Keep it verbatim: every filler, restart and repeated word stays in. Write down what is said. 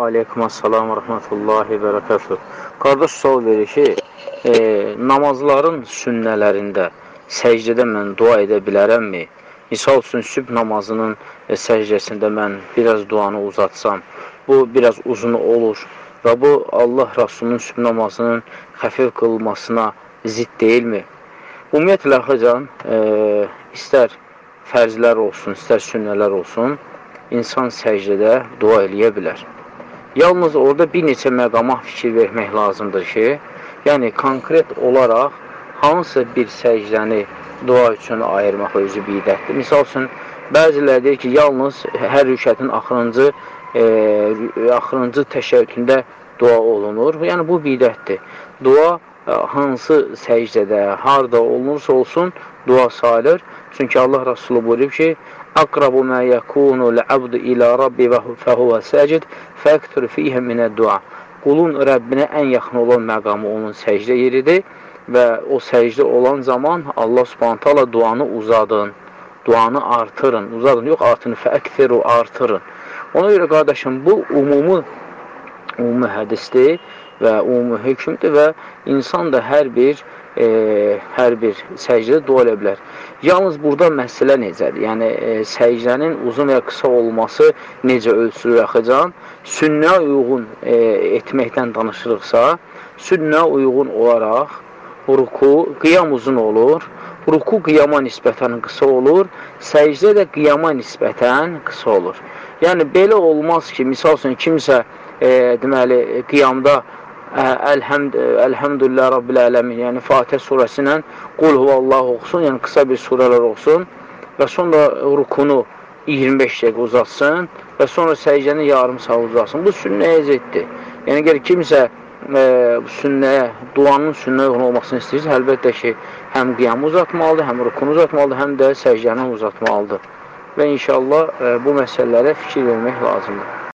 Aleykum assalam və rəhmətullahi və bərəkətuh. Qardaş sual verir ki, e, namazların sünnələrində səcdədə mən dua edə bilərəmmi? Misal üçün, sübh namazının e, səcdəsində mən biraz duanı uzatsam, bu biraz uzun olur və bu Allah Rasulunun sübh namazının xəfif qılmasına zidd deyilmi? Ümumiyyətlə, xəcan, e, istər fərzlər olsun, istər sünnələr olsun, insan səcdədə dua eləyə bilər. Yalnız orada bir neçə məqama fikir vermək lazımdır ki, yəni konkret olaraq hansı bir səcdəni dua üçün ayırmaq özü bidətdir. Misal üçün, bəziləri deyir ki, yalnız hər rükətin axırıncı, e, axırıncı təşəbbütündə dua olunur. Yəni, bu bidətdir. Dua hansı səcdədə, harada olunursa olsun, dua sayılır. Çünki Allah Rasulü buyurub ki, Əqrabu mə yəkunu l-abdu ilə Rabbi və fəhuvə səcid fəqtur fiyhə minə dua. Qulun Rəbbinə ən yaxın olan məqamı onun səcdə yeridir və o səcdə olan zaman Allah Subhanahu taala duanı uzadın, duanı artırın, uzadın, yox artırın, fəqtiru artırın. Ona görə qardaşım, bu umumi, umumi hədisdir və umumi hökmdür və insan da hər bir E, hər bir səcdə dua edə bilər. Yalnız burada məsələ necədir? Yəni, e, səcdənin uzun və qısa olması necə ölçülür axıcan? Sünnə uyğun e, etməkdən danışırıqsa, sünnə uyğun olaraq ruku, qiyam uzun olur, ruku qiyama nisbətən qısa olur, səcdə də qiyama nisbətən qısa olur. Yəni, belə olmaz ki, misal üçün, kimsə e, deməli, qiyamda Əlhəmd, Əlhəmdülillah Rabbil Ələmin, yəni Fatihə surəsi ilə Qul huvallahu oxusun, yəni qısa bir surələr oxusun və sonra rukunu iyirmi beş dəqiqə uzatsın və sonra səcdəni yarım saat uzatsın. Bu sünnəyə ziddir. Yəni, gəlir kimsə e, sünnəyə, duanın sünnəyə uyğun olmasını istəyirsə, əlbəttə ki, həm qiyamı uzatmalıdır, həm rukunu uzatmalıdır, həm də səcdəni uzatmalıdır. Və inşallah e, bu məsələlərə fikir vermək lazımdır.